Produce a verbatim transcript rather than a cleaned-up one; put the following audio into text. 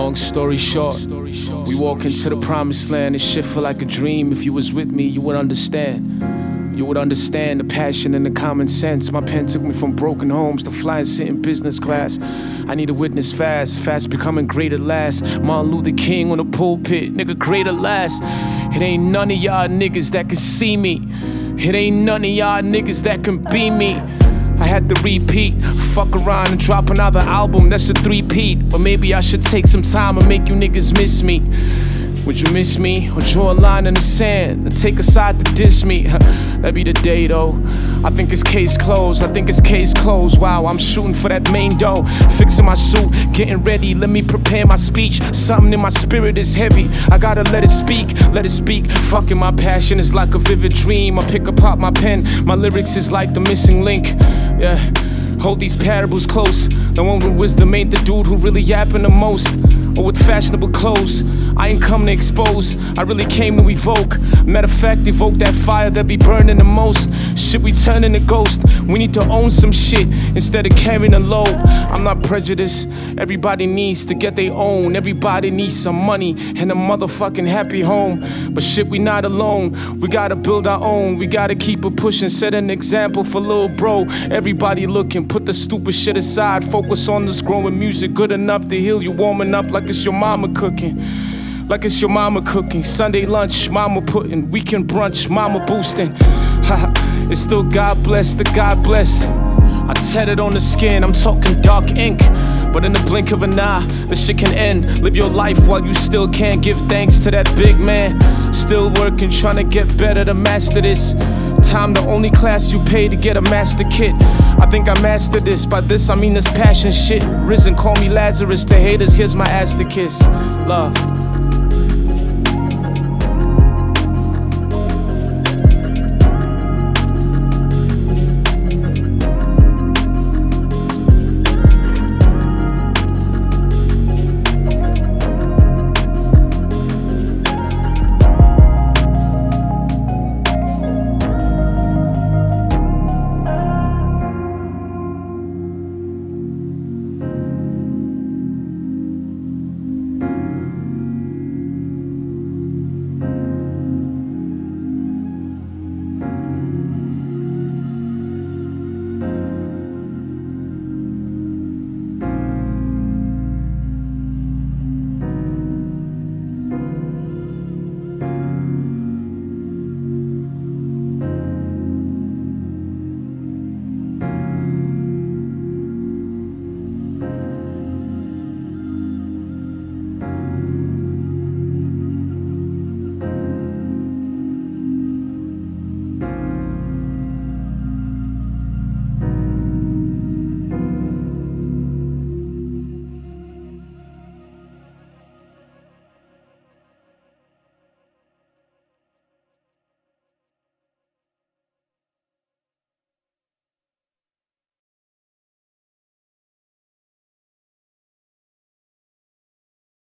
Long story short, we walk into the promised land. This shit feel like a dream. If you was with me, you would understand. You would understand the passion and the common sense. My pen took me from broken homes to flying sitting business class. I need a witness fast, fast becoming great at last. Martin Luther King on the pulpit, nigga, great at last. It ain't none of y'all niggas that can see me. It ain't none of y'all niggas that can be me. I had to repeat, fuck around and drop another album, that's a three-peat. But maybe I should take some time and make you niggas miss me. Would you miss me? Or draw a line in the sand and take a side to diss me? That'd be the day though. I think it's case closed, I think it's case closed. Wow, I'm shooting for that main dough. Fixing my suit, getting ready, let me prepare my speech. Something in my spirit is heavy, I gotta let it speak, let it speak. Fucking my passion is like a vivid dream. I pick apart my pen, my lyrics is like the missing link. Yeah, hold these parables close. The one with wisdom ain't the dude who really yapping the most. Or with fashionable clothes, I ain't come to expose, I really came to evoke. Matter of fact, evoke that fire that be burning the most. Shit, we turning to ghost. We need to own some shit instead of carrying a load. I'm not prejudiced, everybody needs to get their own. Everybody needs some money and a motherfucking happy home. But shit, we not alone, we gotta build our own. We gotta keep it pushing, set an example for little bro. Everybody looking, put the stupid shit aside. Focus on this growing music, good enough to heal you. Warming up like it's your mama cooking. Like it's your mama cooking. Sunday lunch, mama putting. Weekend brunch, mama boosting. Haha, it's still God bless the God bless. I tatted on the skin, I'm talking dark ink. But in the blink of an eye, the shit can end. Live your life while you still can. Give thanks to that big man. Still working, trying to get better to master this. Time the only class you pay to get a master kit. I think I mastered this, by this I mean this passion shit. Risen, call me Lazarus, to haters, here's my ass to kiss. Love.